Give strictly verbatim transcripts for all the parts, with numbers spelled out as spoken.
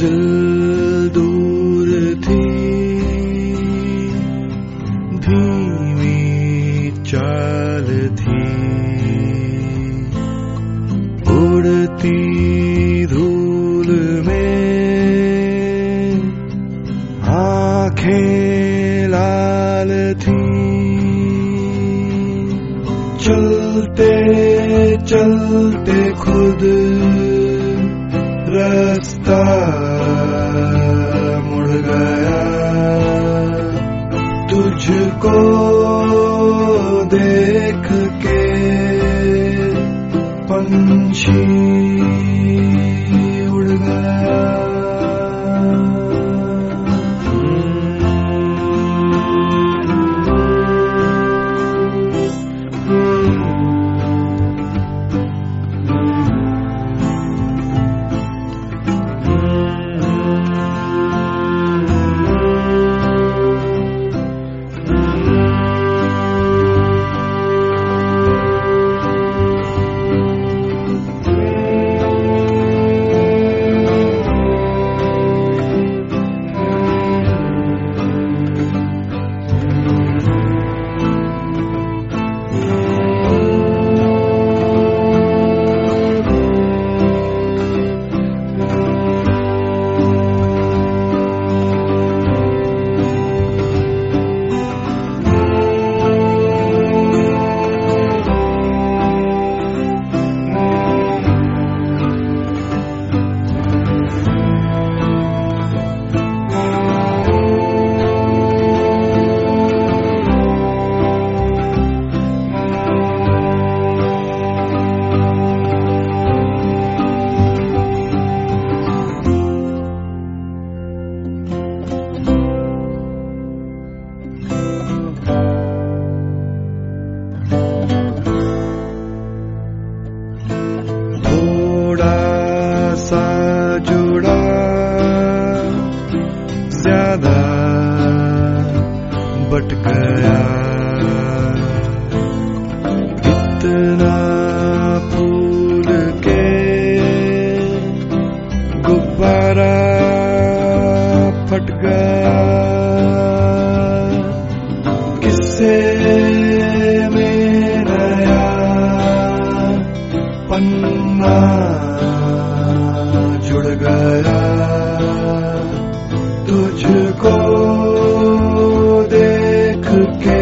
मंजिल दूर थी, धीमी चाल थी, उड़ती धूल में आंखें लाल थी। चलते चलते खुद रास्ता मुड़ गया, तुझको देख के पंछी उड़ गया। जुड़ा ज्यादा बट गया, इतना फूल के गुब्बारा फट गया। किस्से में नया पन्ना जुड़ गया, तुझको देख के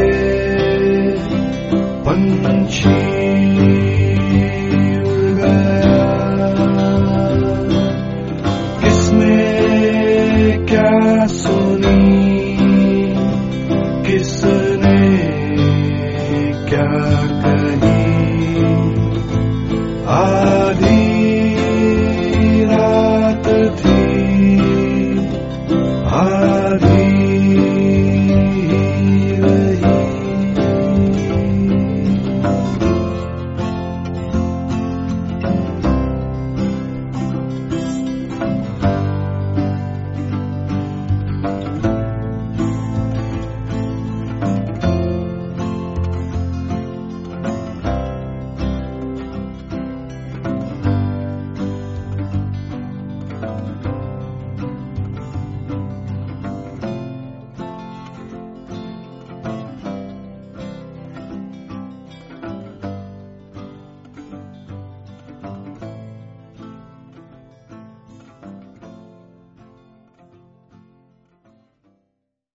पंछी उड़ गया। किसने क्या सुनी, किसने क्या कही, आधी रात थी,